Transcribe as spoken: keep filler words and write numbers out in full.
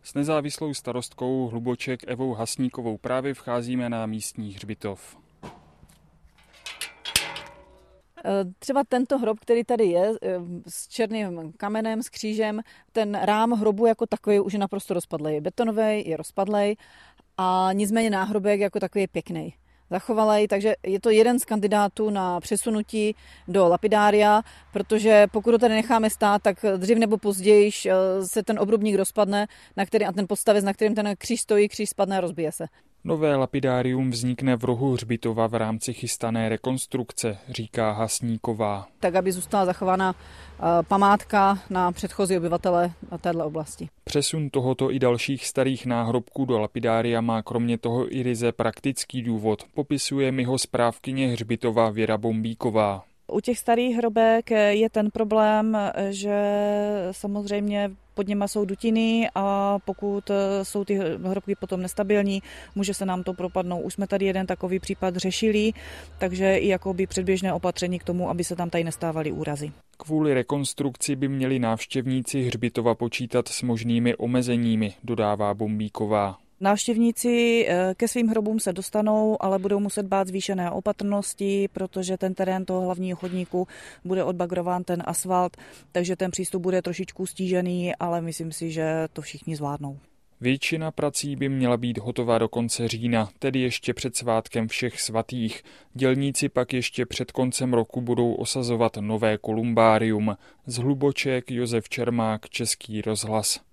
S nezávislou starostkou Hluboček Evou Hasníkovou právě vcházíme na místní hřbitov. Třeba tento hrob, který tady je, s černým kamenem, s křížem, ten rám hrobu jako takový už je naprosto rozpadlej. Je betonový, je rozpadlej a nicméně náhrobek jako takový je pěkný. Zachovalej, takže je to jeden z kandidátů na přesunutí do lapidária, protože pokud ho tady necháme stát, tak dřív nebo později se ten obrubník rozpadne, na který, a ten podstavec, na kterým ten kříž stojí, kříž spadne a rozbije se. Nové lapidárium vznikne v rohu hřbitova v rámci chystané rekonstrukce, říká Hasníková. Tak, aby zůstala zachována památka na předchozí obyvatele této oblasti. Přesun tohoto i dalších starých náhrobků do lapidária má kromě toho i ryze praktický důvod, popisuje mi ho správkyně hřbitova Věra Bombíková. U těch starých hrobek je ten problém, že samozřejmě pod nimi jsou dutiny a pokud jsou ty hrobky potom nestabilní, může se nám to propadnout. Už jsme tady jeden takový případ řešili, takže i jakoby předběžné opatření k tomu, aby se tam tady nestávaly úrazy. Kvůli rekonstrukci by měli návštěvníci hřbitova počítat s možnými omezeními, dodává Bombíková. Návštěvníci ke svým hrobům se dostanou, ale budou muset bát zvýšené opatrnosti, protože ten terén toho hlavního chodníku bude odbagrován ten asfalt, takže ten přístup bude trošičku stížený, ale myslím si, že to všichni zvládnou. Většina prací by měla být hotová do konce října, tedy ještě před svátkem všech svatých. Dělníci pak ještě před koncem roku budou osazovat nové kolumbárium. Z Hluboček Josef Čermák, Český rozhlas.